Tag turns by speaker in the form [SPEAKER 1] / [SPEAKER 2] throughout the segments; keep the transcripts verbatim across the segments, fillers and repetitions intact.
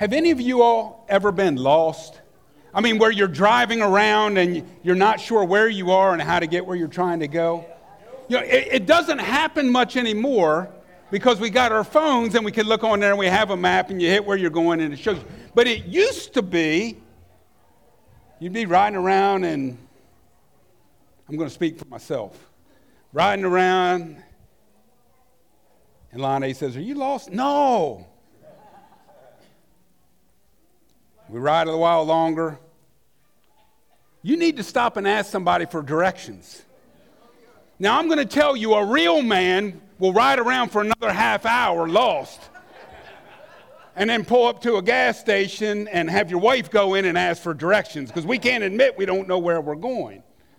[SPEAKER 1] Have any of you all ever been lost? I mean, where you're driving around and you're not sure where you are and how to get where you're trying to go? You know, it, it doesn't happen much anymore because we got our phones and we can look on there and we have a map and you hit where you're going and it shows you. But it used to be, you'd be riding around and, I'm going to speak for myself, riding around and Lonnie says, "Are you lost?" "No." We ride a while longer. You need to stop and ask somebody for directions. Now, I'm going to tell you, a real man will ride around for another half hour lost and then pull up to a gas station and have your wife go in and ask for directions because we can't admit we don't know where we're going.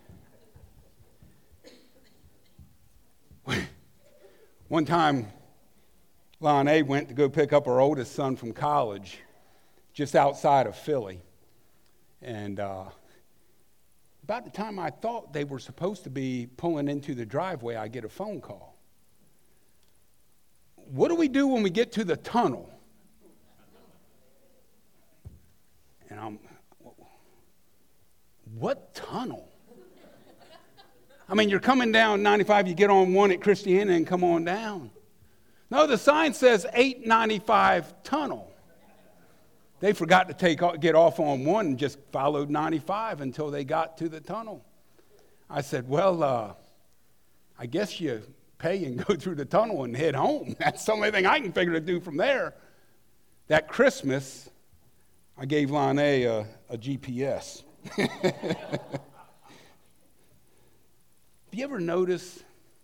[SPEAKER 1] One time, Lonnie went to go pick up our oldest son from college just outside of Philly. And uh, about the time I thought they were supposed to be pulling into the driveway, I get a phone call. "What do we do when we get to the tunnel?" And I'm, "What tunnel?" I mean, you're coming down ninety-five, you get on one at Christiana and come on down. No, the sign says eight ninety-five tunnel. They forgot to take get off on one and just followed ninety-five until they got to the tunnel. I said, "Well, uh, I guess you pay and go through the tunnel and head home. That's the only thing I can figure to do from there." That Christmas, I gave Lonnie a, a G P S. Have you ever noticed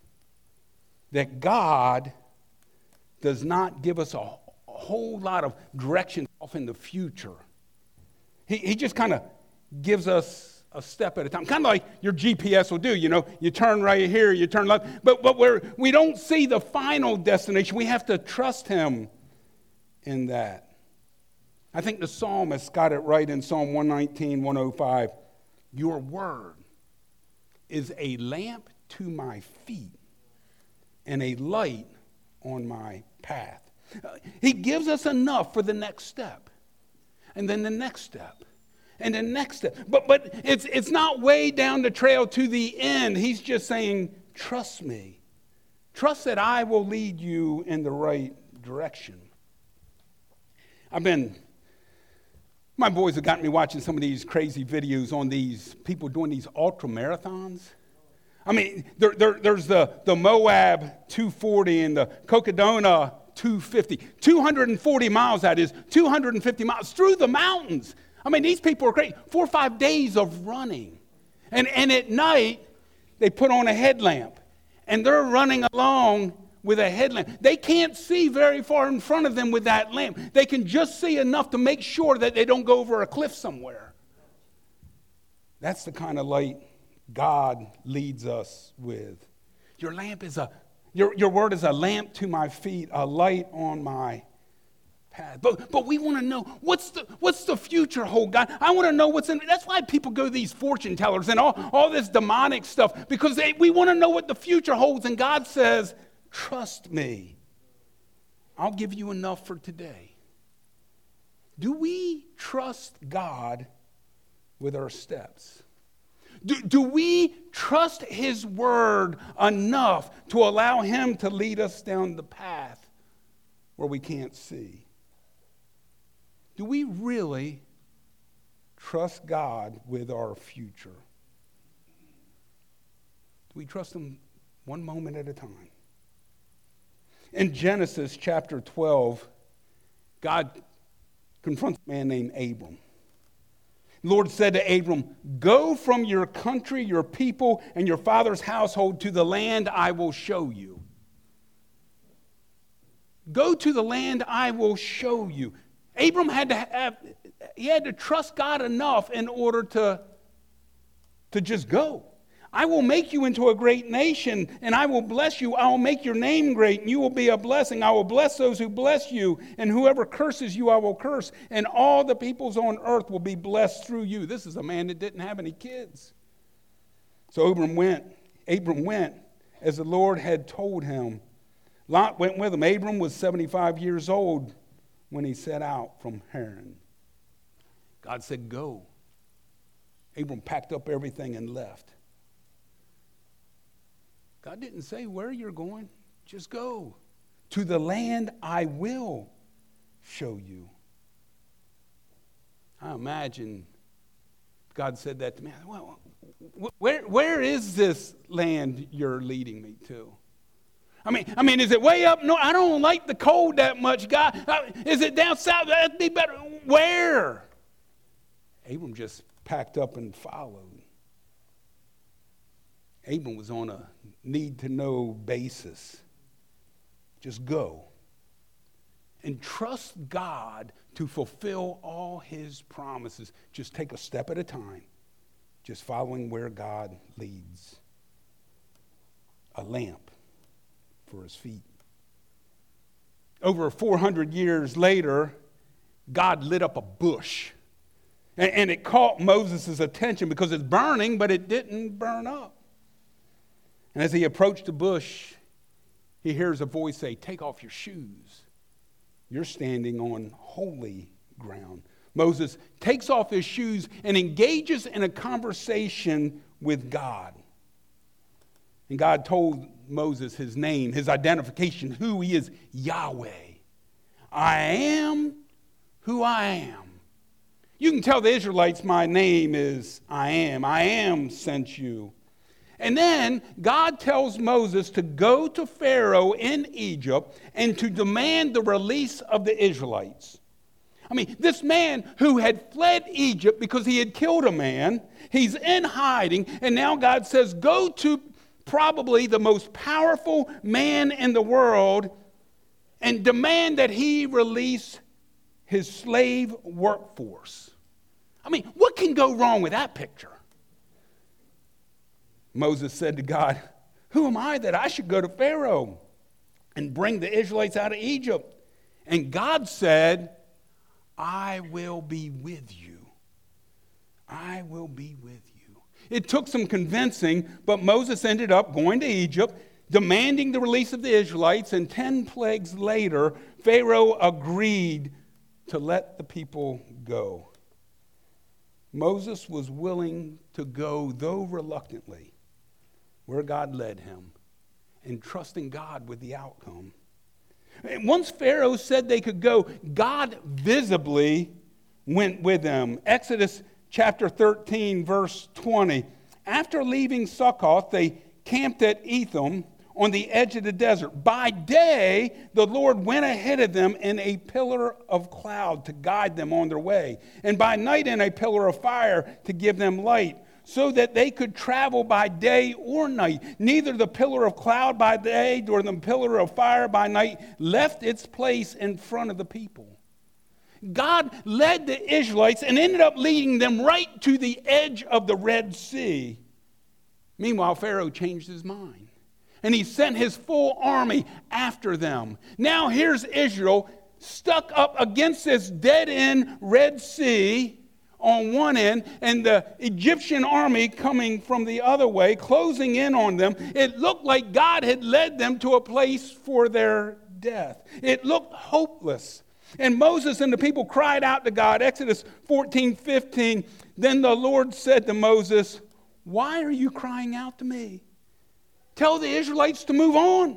[SPEAKER 1] that God does not give us a, a whole lot of direction off in the future? He, he just kind of gives us a step at a time, kind of like your G P S will do. You know, you turn right here, you turn left, but but we're, we don't see the final destination. We have to trust him in that. I think the psalmist got it right in Psalm one nineteen, one oh five. Your word is a lamp to my feet and a light on my path. Uh, he gives us enough for the next step, and then the next step, and the next step. But but it's it's not way down the trail to the end. He's just saying, trust me. Trust that I will lead you in the right direction. I've been... My boys have gotten me watching some of these crazy videos on these people doing these ultra marathons. I mean, there, there, there's the, the Moab two forty and the Cocodona two fifty. two hundred forty miles, that is, two hundred fifty miles through the mountains. I mean, these people are great. Four or five days of running. And, and at night, they put on a headlamp. And they're running along with a headlamp. They can't see very far in front of them with that lamp. They can just see enough to make sure that they don't go over a cliff somewhere. That's the kind of light God leads us with. Your lamp is a, your, your word is a lamp to my feet, a light on my path. But but we want to know, what's the what's the future hold, God? I want to know what's in. That's why people go to these fortune tellers and all, all this demonic stuff, because they, we want to know what the future holds. And God says, trust me. I'll give you enough for today. Do we trust God with our steps? Do, do we trust his word enough to allow him to lead us down the path where we can't see? Do we really trust God with our future? Do we trust him one moment at a time? In Genesis chapter twelve, God confronts a man named Abram. The Lord said to Abram, go from your country, your people, and your father's household to the land I will show you. Go to the land I will show you. Abram had to have, he had to trust God enough in order to, to just go. I will make you into a great nation, and I will bless you. I will make your name great, and you will be a blessing. I will bless those who bless you, and whoever curses you, I will curse. And all the peoples on earth will be blessed through you. This is a man that didn't have any kids. So Abram went. Abram went as the Lord had told him. Lot went with him. Abram was seventy-five years old when he set out from Haran. God said, go. Abram packed up everything and left. God didn't say where you're going. Just go. To the land I will show you. I imagine God said that to me. Well, where, where is this land you're leading me to? I mean, I mean, is it way up north? I don't like the cold that much, God. Is it down south? That'd be better. Where? Abram just packed up and followed. Abram was on a need-to-know basis. Just go. And trust God to fulfill all his promises. Just take a step at a time. Just following where God leads. A lamp for his feet. Over four hundred years later, God lit up a bush. And, and it caught Moses' attention because it's burning, but it didn't burn up. And as he approached the bush, he hears a voice say, take off your shoes. You're standing on holy ground. Moses takes off his shoes and engages in a conversation with God. And God told Moses his name, his identification, who he is, Yahweh. I am who I am. You can tell the Israelites my name is I am. I am sent you. And then God tells Moses to go to Pharaoh in Egypt and to demand the release of the Israelites. I mean, this man who had fled Egypt because he had killed a man, he's in hiding, and now God says, go to probably the most powerful man in the world and demand that he release his slave workforce. I mean, what can go wrong with that picture? Moses said to God, who am I that I should go to Pharaoh and bring the Israelites out of Egypt? And God said, I will be with you. I will be with you. It took some convincing, but Moses ended up going to Egypt, demanding the release of the Israelites, and ten plagues later, Pharaoh agreed to let the people go. Moses was willing to go, though reluctantly, where God led him, and trusting God with the outcome. And once Pharaoh said they could go, God visibly went with them. Exodus chapter thirteen, verse twenty. After leaving Succoth, they camped at Etham on the edge of the desert. By day, the Lord went ahead of them in a pillar of cloud to guide them on their way, and by night in a pillar of fire to give them light, so that they could travel by day or night. Neither the pillar of cloud by day nor the pillar of fire by night left its place in front of the people. God led the Israelites and ended up leading them right to the edge of the Red Sea. Meanwhile, Pharaoh changed his mind, and he sent his full army after them. Now here's Israel stuck up against this dead-end Red Sea on one end, and the Egyptian army coming from the other way, closing in on them. It looked like God had led them to a place for their death. It looked hopeless. And Moses and the people cried out to God. Exodus fourteen fifteen. Then the Lord said to Moses, why are you crying out to me? Tell the Israelites to move on.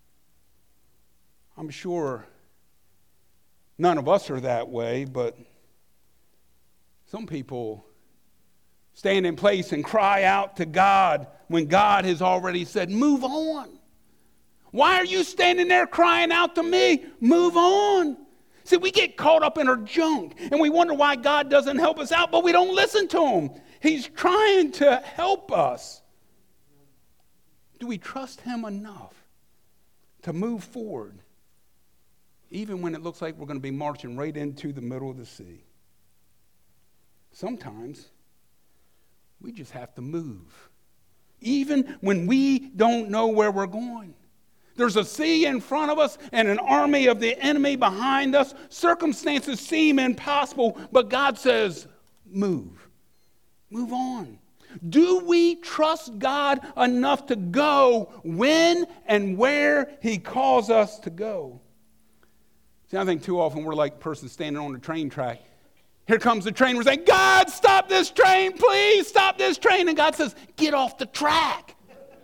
[SPEAKER 1] I'm sure none of us are that way, but some people stand in place and cry out to God when God has already said, move on. Why are you standing there crying out to me? Move on. See, we get caught up in our junk, and we wonder why God doesn't help us out, but we don't listen to him. He's trying to help us. Do we trust him enough to move forward, even when it looks like we're going to be marching right into the middle of the sea? Sometimes we just have to move, even when we don't know where we're going. There's a sea in front of us and an army of the enemy behind us. Circumstances seem impossible, but God says, move. Move on. Do we trust God enough to go when and where he calls us to go? See, I think too often we're like a person standing on the train track. Here comes the train. We're saying, God, stop this train, please, stop this train. And God says, get off the track.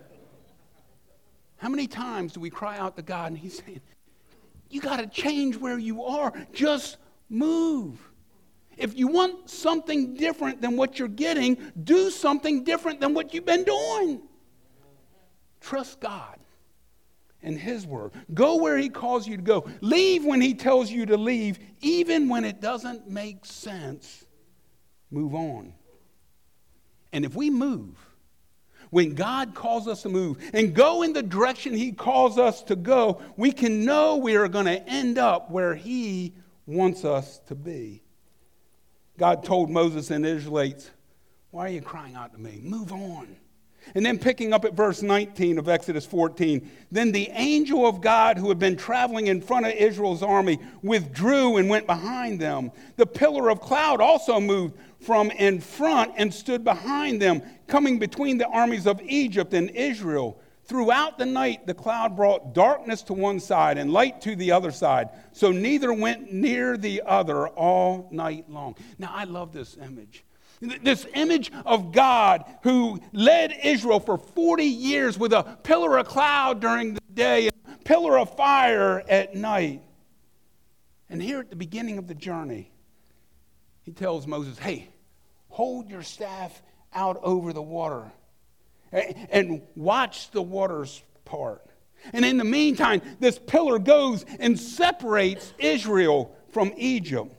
[SPEAKER 1] How many times do we cry out to God and he's saying, you got to change where you are. Just move. If you want something different than what you're getting, do something different than what you've been doing. Trust God and his word. Go where he calls you to go. Leave when he tells you to leave, even when it doesn't make sense. Move on. And if we move, when God calls us to move and go in the direction he calls us to go, we can know we are going to end up where he wants us to be. God told Moses and the Israelites, why are you crying out to me? Move on. And then picking up at verse nineteen of Exodus fourteen, then the angel of God who had been traveling in front of Israel's army withdrew and went behind them. The pillar of cloud also moved from in front and stood behind them, coming between the armies of Egypt and Israel. Throughout the night, the cloud brought darkness to one side and light to the other side, so neither went near the other all night long. Now, I love this image. This image of God who led Israel for forty years with a pillar of cloud during the day, a pillar of fire at night. And here at the beginning of the journey, he tells Moses, hey, hold your staff out over the water and watch the waters part. And in the meantime, this pillar goes and separates Israel from Egypt.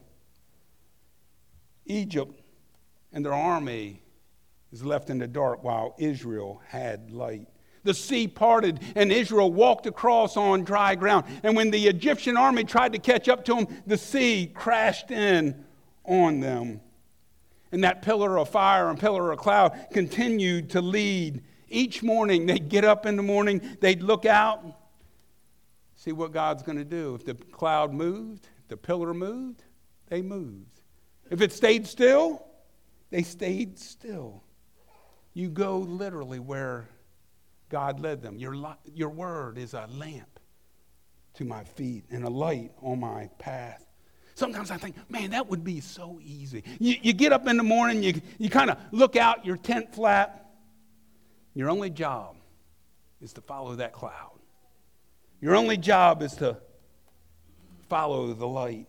[SPEAKER 1] Egypt and their army is left in the dark while Israel had light. The sea parted and Israel walked across on dry ground. And when the Egyptian army tried to catch up to them, the sea crashed in on them. And that pillar of fire and pillar of cloud continued to lead. Each morning, they'd get up in the morning, they'd look out, see what God's going to do. If the cloud moved, if the pillar moved, they moved. If it stayed still, they stayed still. You go literally where God led them. Your, your word is a lamp to my feet and a light on my path. Sometimes I think, man, that would be so easy. You, you get up in the morning, you, you kind of look out your tent flap. Your only job is to follow that cloud. Your only job is to follow the light.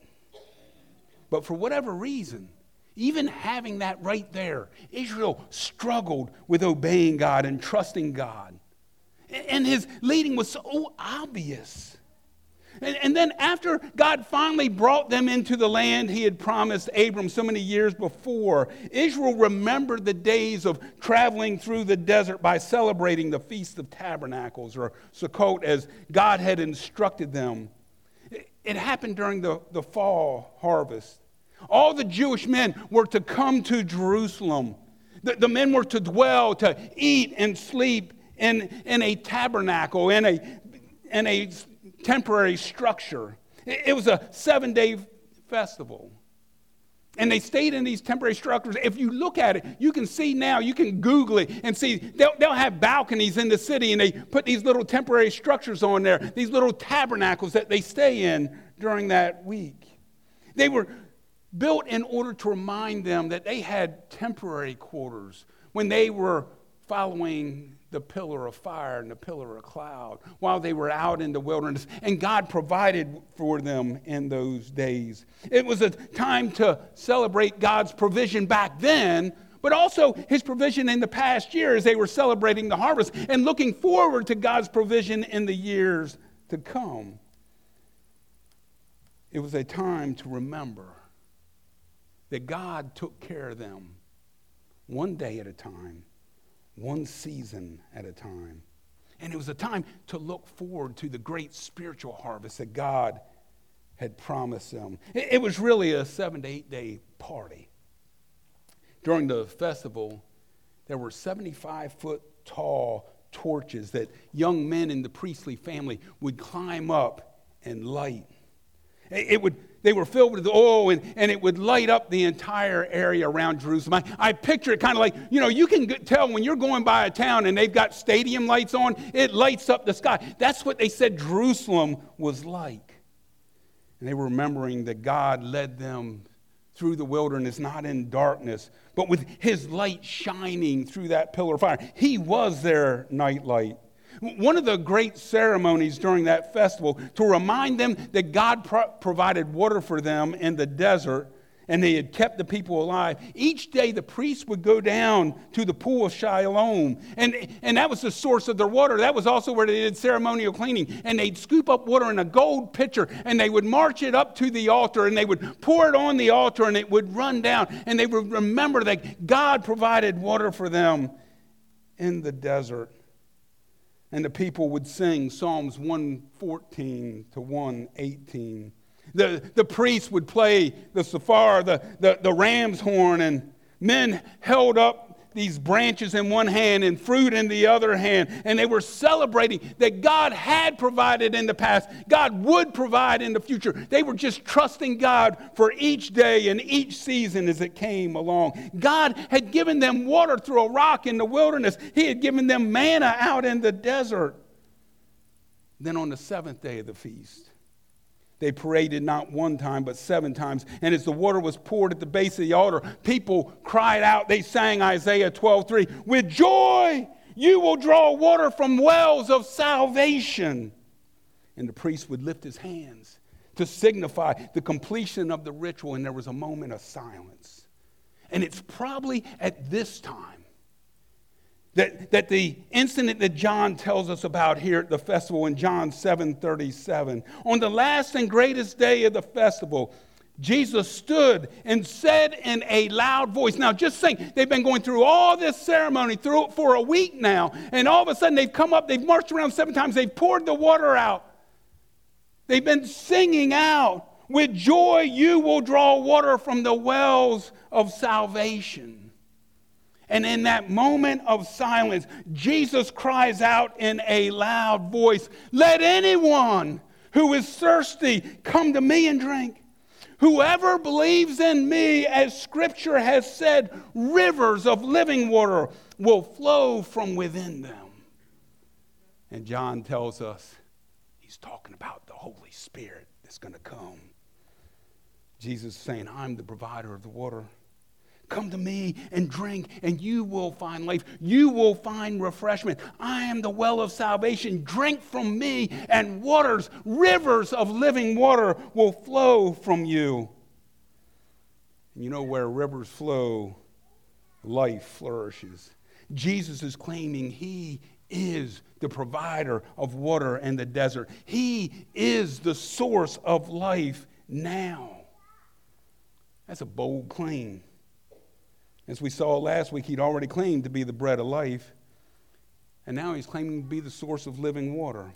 [SPEAKER 1] But for whatever reason, even having that right there, Israel struggled with obeying God and trusting God. And his leading was so obvious. And, and then after God finally brought them into the land he had promised Abram so many years before, Israel remembered the days of traveling through the desert by celebrating the Feast of Tabernacles, or Sukkot, as God had instructed them. It, it happened during the, the fall harvest. All the Jewish men were to come to Jerusalem. The, the men were to dwell, to eat and sleep in, in a tabernacle, in a, in a temporary structure. It, it was a seven-day festival. And they stayed in these temporary structures. If you look at it, you can see now, you can Google it and see, they'll, they'll have balconies in the city, and they put these little temporary structures on there, these little tabernacles that they stay in during that week. They were built in order to remind them that they had temporary quarters when they were following the pillar of fire and the pillar of cloud while they were out in the wilderness, and God provided for them in those days. It was a time to celebrate God's provision back then, but also his provision in the past year as they were celebrating the harvest and looking forward to God's provision in the years to come. It was a time to remember that God took care of them one day at a time, one season at a time. And it was a time to look forward to the great spiritual harvest that God had promised them. It was really a seven to eight day party. During the festival, there were seventy-five foot tall torches that young men in the priestly family would climb up and light. It would, they were filled with oil, and, and it would light up the entire area around Jerusalem. I, I picture it kind of like, you know, you can tell when you're going by a town and they've got stadium lights on, it lights up the sky. That's what they said Jerusalem was like. And they were remembering that God led them through the wilderness, not in darkness, but with his light shining through that pillar of fire. He was their night light. One of the great ceremonies during that festival, to remind them that God pro- provided water for them in the desert, and they had kept the people alive. Each day the priests would go down to the pool of Siloam. And, and that was the source of their water. That was also where they did ceremonial cleaning. And they'd scoop up water in a gold pitcher, and they would march it up to the altar, and they would pour it on the altar, and it would run down. And they would remember that God provided water for them in the desert. And the people would sing Psalms one fourteen to one eighteen. The, the priests would play the shofar, the, the, the ram's horn, and men held up these branches in one hand and fruit in the other hand. And they were celebrating that God had provided in the past. God would provide in the future. They were just trusting God for each day and each season as it came along. God had given them water through a rock in the wilderness. He had given them manna out in the desert. Then on the seventh day of the feast, they paraded not one time, but seven times. And as the water was poured at the base of the altar, people cried out. They sang Isaiah twelve three, "With joy you will draw water from wells of salvation." And the priest would lift his hands to signify the completion of the ritual. And there was a moment of silence. And it's probably at this time That, that the incident that John tells us about here at the festival in John seven thirty-seven. On the last and greatest day of the festival, Jesus stood and said in a loud voice. Now just think, they've been going through all this ceremony through for a week now, and all of a sudden they've come up, they've marched around seven times, they've poured the water out. They've been singing out, "With joy you will draw water from the wells of salvation." And in that moment of silence, Jesus cries out in a loud voice, "Let anyone who is thirsty come to me and drink. Whoever believes in me, as Scripture has said, rivers of living water will flow from within them." And John tells us he's talking about the Holy Spirit that's going to come. Jesus is saying, "I'm the provider of the water. Come to me and drink, and you will find life. You will find refreshment. I am the well of salvation. Drink from me, and waters, rivers of living water will flow from you." And you know, where rivers flow, life flourishes. Jesus is claiming he is the provider of water in the desert. He is the source of life now. That's a bold claim. As we saw last week, he'd already claimed to be the bread of life, and now he's claiming to be the source of living water.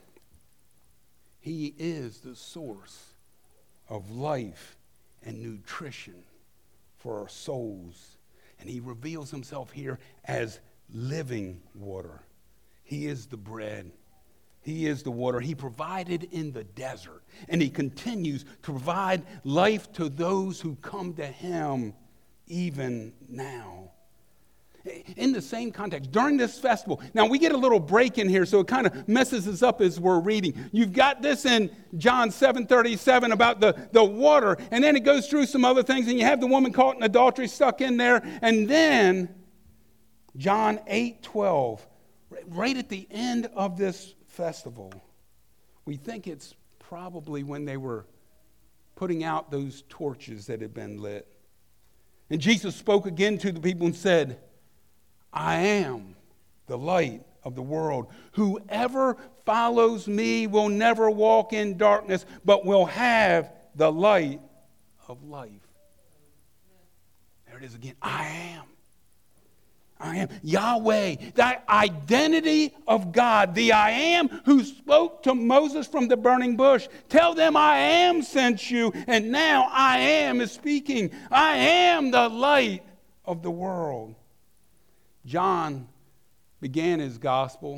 [SPEAKER 1] He is the source of life and nutrition for our souls, and he reveals himself here as living water. He is the bread. He is the water. He provided in the desert, and he continues to provide life to those who come to him even now. In the same context, during this festival, now we get a little break in here, so it kind of messes us up as we're reading. You've got this in John seven thirty-seven about the, the water, and then it goes through some other things, and you have the woman caught in adultery stuck in there, and then John eight twelve, right at the end of this festival, we think it's probably when they were putting out those torches that had been lit. And Jesus spoke again to the people and said, "I am the light of the world. Whoever follows me will never walk in darkness, but will have the light of life." There it is again. I am. I am Yahweh, the identity of God, the I am who spoke to Moses from the burning bush. Tell them I am sent you, and now I am is speaking. I am the light of the world. John began his gospel,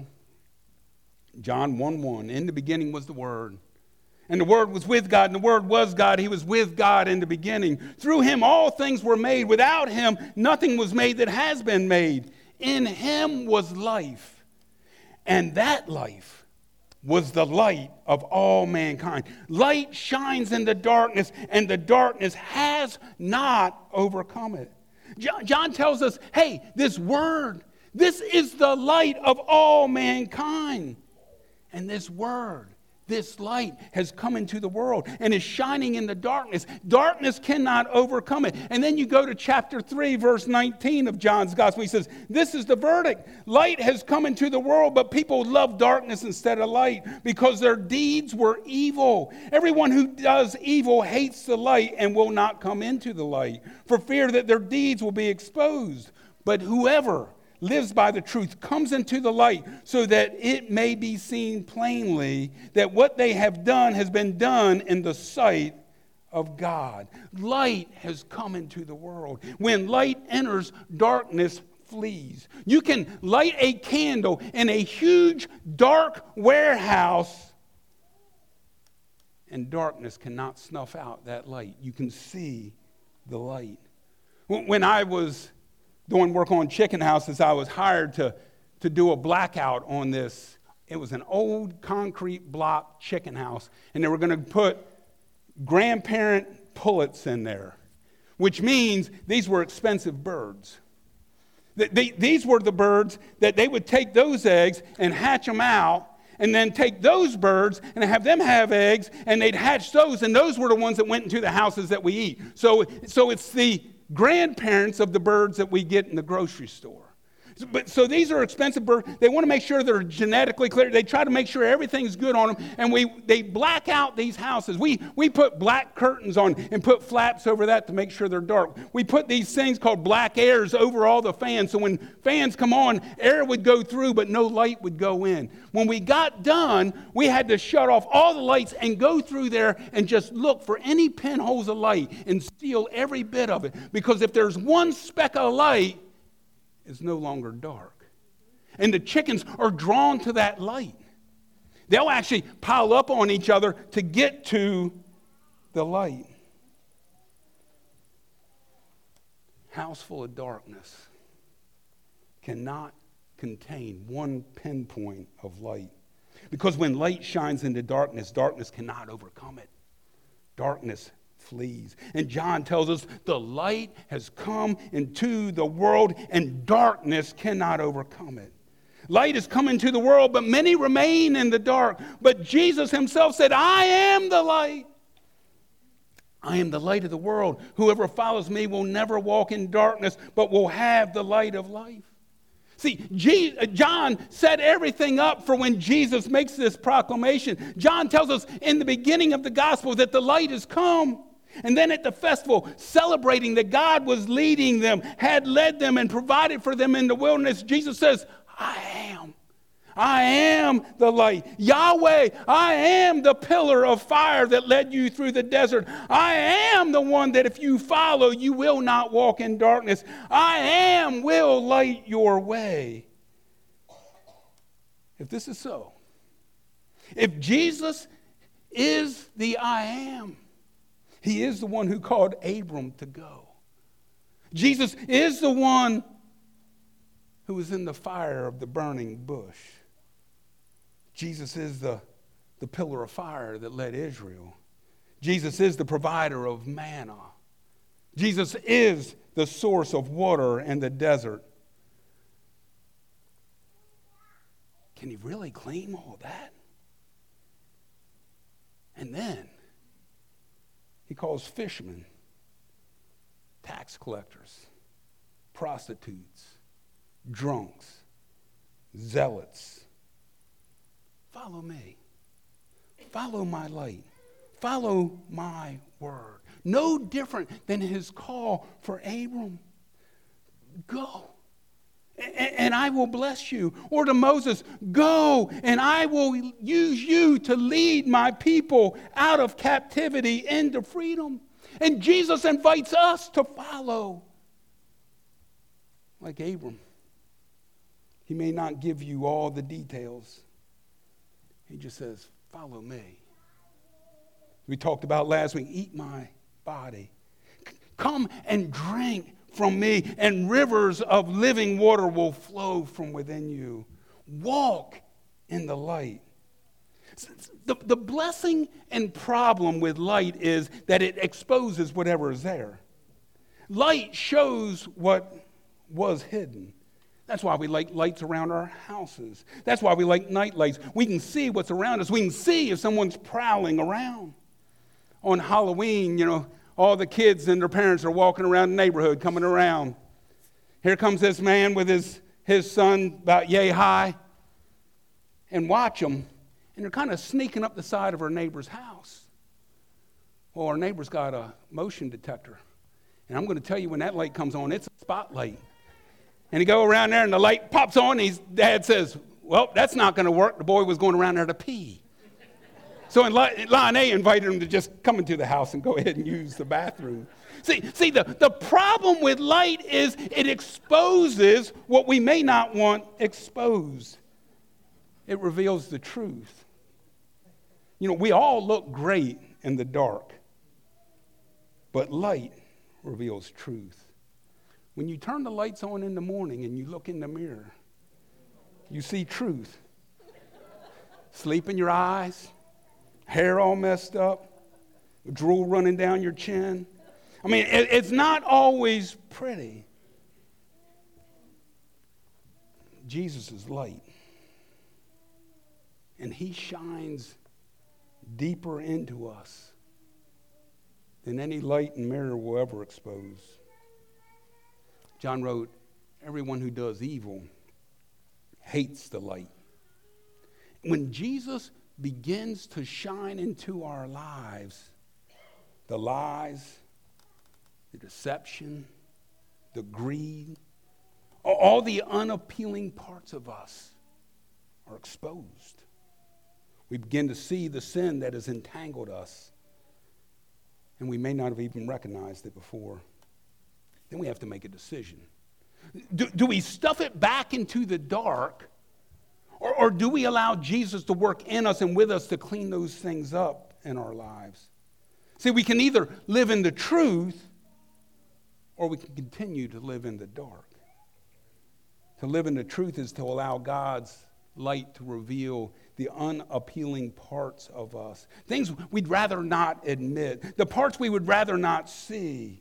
[SPEAKER 1] John one one. In the beginning was the Word, and the Word was with God, and the Word was God. He was with God in the beginning. Through him all things were made. Without him nothing was made that has been made. In him was life, and that life was the light of all mankind. Light shines in the darkness, and the darkness has not overcome it. John tells us, hey, this word, this is the light of all mankind. And this word, this light has come into the world and is shining in the darkness. Darkness cannot overcome it. And then you go to chapter three, verse nineteen of John's gospel. He says, this is the verdict. Light has come into the world, but people love darkness instead of light because their deeds were evil. Everyone who does evil hates the light and will not come into the light for fear that their deeds will be exposed. But whoever lives by the truth comes into the light so that it may be seen plainly that what they have done has been done in the sight of God. Light has come into the world. When light enters, darkness flees. You can light a candle in a huge dark warehouse and darkness cannot snuff out that light. You can see the light. When I was doing work on chicken houses, I was hired to, to do a blackout on this. It was an old concrete block chicken house, and they were going to put grandparent pullets in there, which means these were expensive birds. They, they, these were the birds that they would take those eggs and hatch them out, and then take those birds and have them have eggs, and they'd hatch those, and those were the ones that went into the houses that we eat. So, so it's the grandparents of the birds that we get in the grocery store. But so these are expensive birds. They want to make sure they're genetically clear. They try to make sure everything's good on them, and we they black out these houses. We we put black curtains on and put flaps over that to make sure they're dark. We put these things called black airs over all the fans, so when fans come on, air would go through, but no light would go in. When we got done, we had to shut off all the lights and go through there and just look for any pinholes of light and steal every bit of it. Because if there's one speck of light, it's no longer dark. And the chickens are drawn to that light. They'll actually pile up on each other to get to the light. House full of darkness cannot contain one pinpoint of light. Because when light shines into darkness, darkness cannot overcome it. Darkness flees. And John tells us the light has come into the world and darkness cannot overcome it. Light has come into the world, but many remain in the dark. But Jesus himself said, I am the light. I am the light of the world. Whoever follows me will never walk in darkness, but will have the light of life. See, John set everything up for when Jesus makes this proclamation. John tells us in the beginning of the gospel that the light has come. And then at the festival, celebrating that God was leading them, had led them and provided for them in the wilderness, Jesus says, I am. I am the light. Yahweh, I am the pillar of fire that led you through the desert. I am the one that if you follow, you will not walk in darkness. I am will light your way. If this is so, if Jesus is the I am, he is the one who called Abram to go. Jesus is the one who was in the fire of the burning bush. Jesus is the, the pillar of fire that led Israel. Jesus is the provider of manna. Jesus is the source of water in the desert. Can he really claim all that? And then he calls fishermen, tax collectors, prostitutes, drunks, zealots. Follow me. Follow my light. Follow my word. No different than his call for Abram. Go, and I will bless you. Or to Moses, go, and I will use you to lead my people out of captivity into freedom. And Jesus invites us to follow. Like Abram, he may not give you all the details. He just says, follow me. We talked about last week, eat my body. Come and drink from me, and rivers of living water will flow from within you. Walk in the light. The, the blessing and problem with light is that it exposes whatever is there. Light shows what was hidden. That's why we like lights around our houses. That's why we like night lights. We can see what's around us. We can see if someone's prowling around. On Halloween, you know, all the kids and their parents are walking around the neighborhood, coming around. Here comes this man with his, his son about yay high. And watch them. And they're kind of sneaking up the side of our neighbor's house. Well, our neighbor's got a motion detector. And I'm going to tell you, when that light comes on, it's a spotlight. And he go around there, and the light pops on, and his dad says, well, that's not going to work. The boy was going around there to pee. So in line A invited him to just come into the house and go ahead and use the bathroom. See, see the, the problem with light is it exposes what we may not want exposed. It reveals the truth. You know, we all look great in the dark, but light reveals truth. When you turn the lights on in the morning and you look in the mirror, you see truth. Sleep in your eyes, hair all messed up, drool running down your chin. I mean, it, it's not always pretty. Jesus is light. And he shines deeper into us than any light and mirror will ever expose. John wrote, everyone who does evil hates the light. When Jesus begins to shine into our lives, the lies, the deception, the greed, all the unappealing parts of us are exposed. We begin to see the sin that has entangled us, and we may not have even recognized it before. Then we have to make a decision. Do, do we stuff it back into the dark, or, or do we allow Jesus to work in us and with us to clean those things up in our lives? See, we can either live in the truth, or we can continue to live in the dark. To live in the truth is to allow God's light to reveal the unappealing parts of us, things we'd rather not admit, the parts we would rather not see.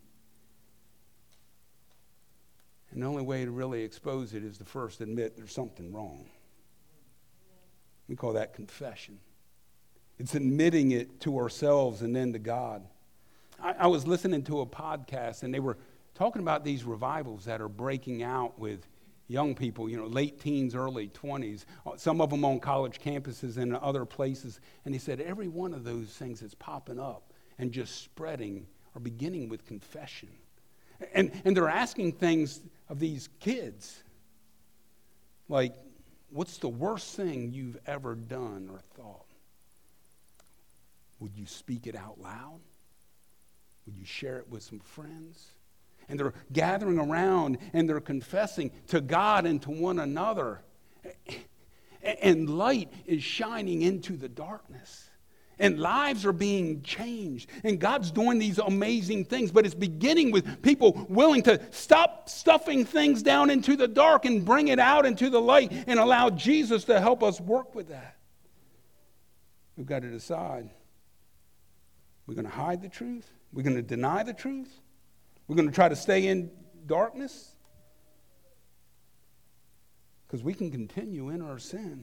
[SPEAKER 1] And the only way to really expose it is to first admit there's something wrong. We call that confession. It's admitting it to ourselves and then to God. I, I was listening to a podcast, and they were talking about these revivals that are breaking out with young people, you know, late teens, early twenties, some of them on college campuses and other places. And he said every one of those things that's popping up and just spreading are beginning with confession. And, and they're asking things of these kids like, what's the worst thing you've ever done or thought? Would you speak it out loud? Would you share it with some friends? And they're gathering around and they're confessing to God and to one another. And light is shining into the darkness. And lives are being changed. And God's doing these amazing things. But it's beginning with people willing to stop stuffing things down into the dark and bring it out into the light and allow Jesus to help us work with that. We've got to decide. We're going to hide the truth? We're going to deny the truth? We're going to try to stay in darkness? Because we can continue in our sin.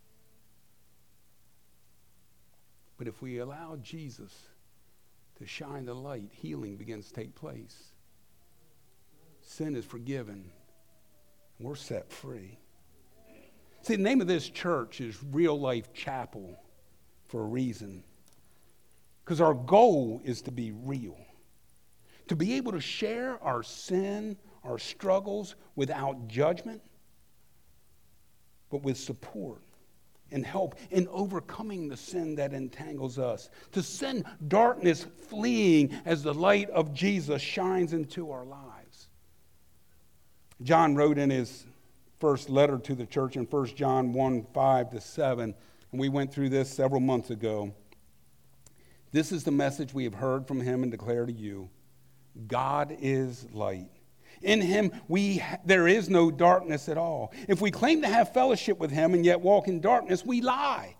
[SPEAKER 1] But if we allow Jesus to shine the light, healing begins to take place. Sin is forgiven. We're set free. See, the name of this church is Real Life Chapel for a reason. Because our goal is to be real. To be able to share our sin, our struggles without judgment, but with support and help in overcoming the sin that entangles us. To send darkness fleeing as the light of Jesus shines into our lives. John wrote in his first letter to the church in First John one, five to seven, and we went through this several months ago. This is the message we have heard from him and declare to you. God is light. In him, we ha- there is no darkness at all. If we claim to have fellowship with him and yet walk in darkness, we lie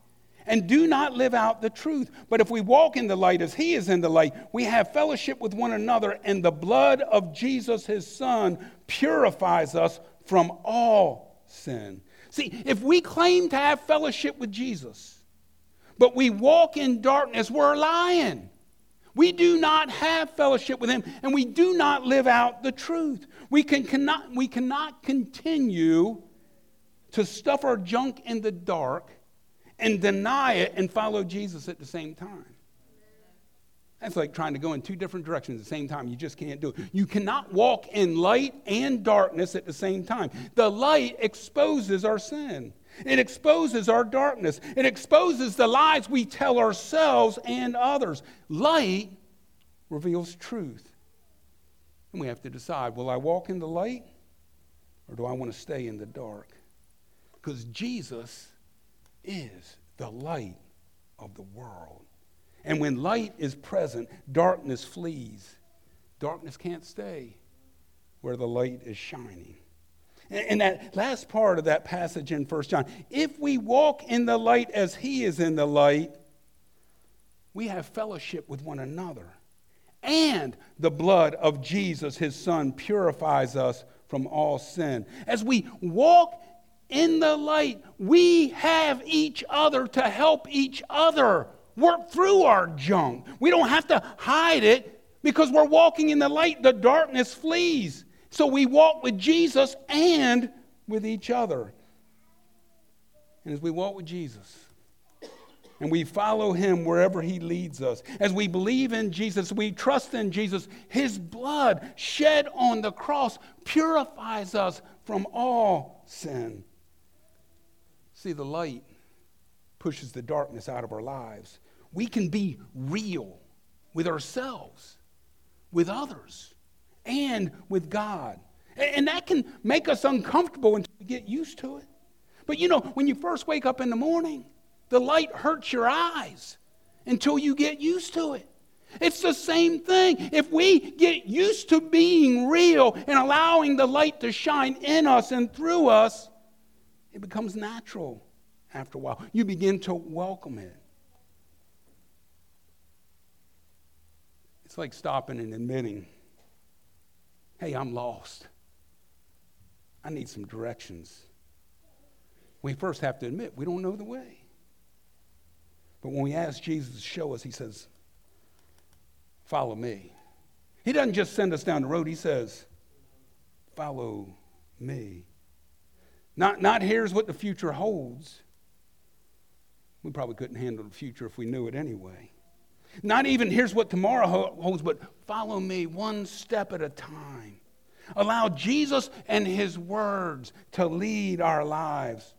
[SPEAKER 1] and do not live out the truth. But if we walk in the light as he is in the light, we have fellowship with one another, and the blood of Jesus, his Son, purifies us from all sin. See, if we claim to have fellowship with Jesus, but we walk in darkness, we're lying. We do not have fellowship with him, and we do not live out the truth. We can, cannot, we cannot continue to stuff our junk in the dark and deny it and follow Jesus at the same time. That's like trying to go in two different directions at the same time. You just can't do it. You cannot walk in light and darkness at the same time. The light exposes our sin. It exposes our darkness. It exposes the lies we tell ourselves and others. Light reveals truth. And we have to decide, will I walk in the light or do I want to stay in the dark? Because Jesus is the light of the world. And when light is present, darkness flees. Darkness can't stay where the light is shining. And that last part of that passage in First John, if we walk in the light as he is in the light, we have fellowship with one another. And the blood of Jesus, his Son, purifies us from all sin. As we walk in the light, we have each other to help each other work through our junk. We don't have to hide it because we're walking in the light. The darkness flees. So we walk with Jesus and with each other. And as we walk with Jesus and we follow him wherever he leads us, as we believe in Jesus, we trust in Jesus, his blood shed on the cross purifies us from all sin. See, the light pushes the darkness out of our lives. We can be real with ourselves, with others, and with God. And that can make us uncomfortable until we get used to it. But you know, when you first wake up in the morning, the light hurts your eyes until you get used to it. It's the same thing. If we get used to being real and allowing the light to shine in us and through us, it becomes natural after a while. You begin to welcome it. It's like stopping and admitting, hey, I'm lost. I need some directions. We first have to admit we don't know the way. But when we ask Jesus to show us, he says, follow me. He doesn't just send us down the road. He says, follow me. Not, not here's what the future holds. We probably couldn't handle the future if we knew it anyway. Not even here's what tomorrow holds, but follow me one step at a time. Allow Jesus and his words to lead our lives.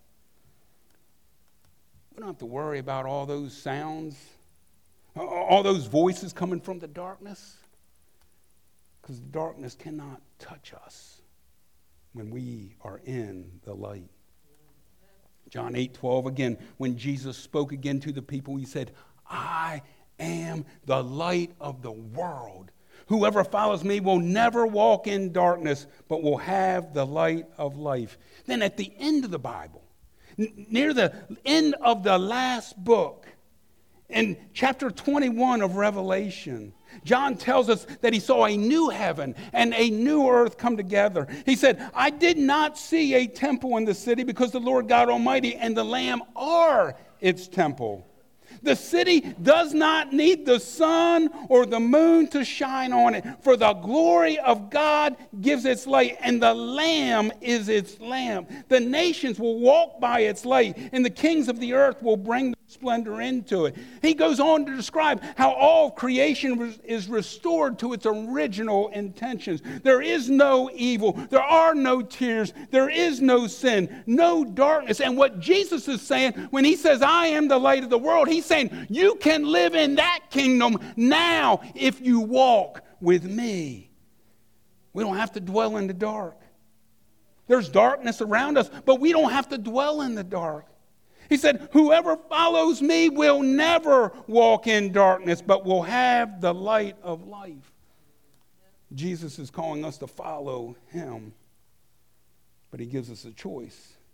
[SPEAKER 1] We don't have to worry about all those sounds, all those voices coming from the darkness, because the darkness cannot touch us when we are in the light. John eight twelve, again, when Jesus spoke again to the people, he said, I am the light of the world. Whoever follows me will never walk in darkness, but will have the light of life. Then at the end of the Bible, n- near the end of the last book, in chapter twenty-one of Revelation, John tells us that he saw a new heaven and a new earth come together. He said, I did not see a temple in the city because the Lord God Almighty and the Lamb are its temple. The city does not need the sun or the moon to shine on it, for the glory of God gives its light, and the Lamb is its lamp. The nations will walk by its light, and the kings of the earth will bring splendor into it. He goes on to describe how all creation is restored to its original intentions. There is no evil. There are no tears. There is no sin, no darkness. And what Jesus is saying when he says, I am the light of the world, he's saying you can live in that kingdom now if you walk with me. We don't have to dwell in the dark. There's darkness around us, but we don't have to dwell in the dark. He said, whoever follows me will never walk in darkness, but will have the light of life. Jesus is calling us to follow him, but he gives us a choice.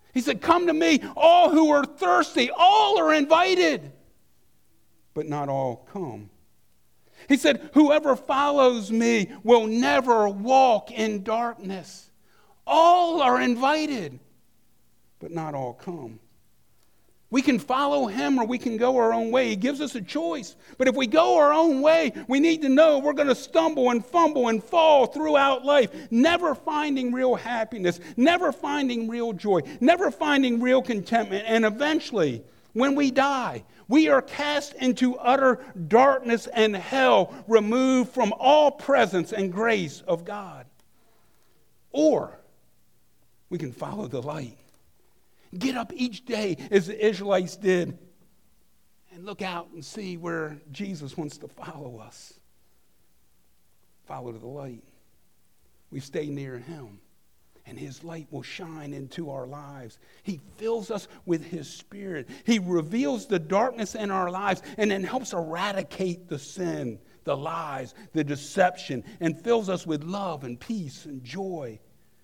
[SPEAKER 1] He said, come to me, all who are thirsty. All are invited, but not all come. He said, whoever follows me will never walk in darkness. All are invited, but not all come. We can follow him or we can go our own way. He gives us a choice. But if we go our own way, we need to know we're going to stumble and fumble and fall throughout life, never finding real happiness, never finding real joy, never finding real contentment. And eventually, when we die, we are cast into utter darkness and hell, removed from all presence and grace of God. Or we can follow the light. Get up each day as the Israelites did and look out and see where Jesus wants to follow us. Follow the light. We stay near him, and his light will shine into our lives. He fills us with his Spirit. He reveals the darkness in our lives and then helps eradicate the sin, the lies, the deception, and fills us with love and peace and joy.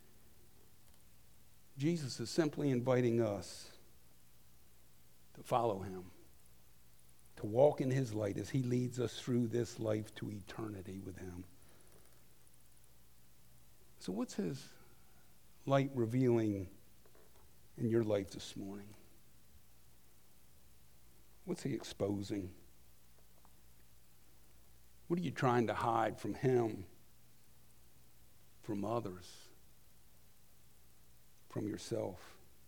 [SPEAKER 1] Jesus is simply inviting us to follow him, to walk in his light as he leads us through this life to eternity with him. So what's his light revealing in your life this morning? What's he exposing? What are you trying to hide from him, from others, from yourself?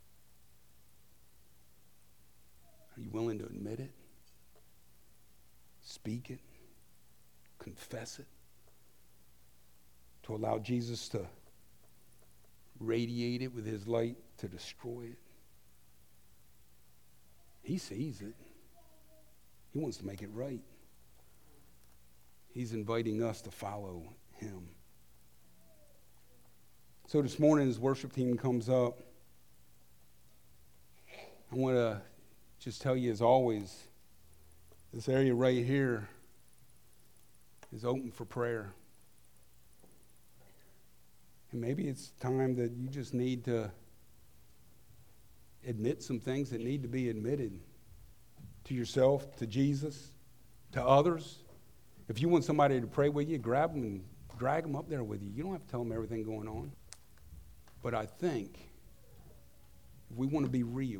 [SPEAKER 1] Are you willing to admit it? Speak it? Confess it? To allow Jesus to radiate it with his light to destroy it? He sees it. He wants to make it right. He's inviting us to follow him. So this morning, as worship team comes up, I want to just tell you, as always, this area right here is open for prayer. And maybe it's time that you just need to admit some things that need to be admitted to yourself, to Jesus, to others. If you want somebody to pray with you, grab them and drag them up there with you. You don't have to tell them everything going on. But I think if we want to be real,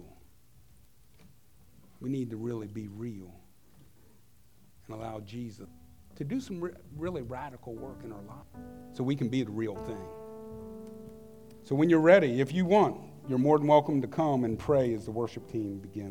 [SPEAKER 1] we need to really be real and allow Jesus to do some re- really radical work in our life so we can be the real thing. So when you're ready, if you want, you're more than welcome to come and pray as the worship team begins.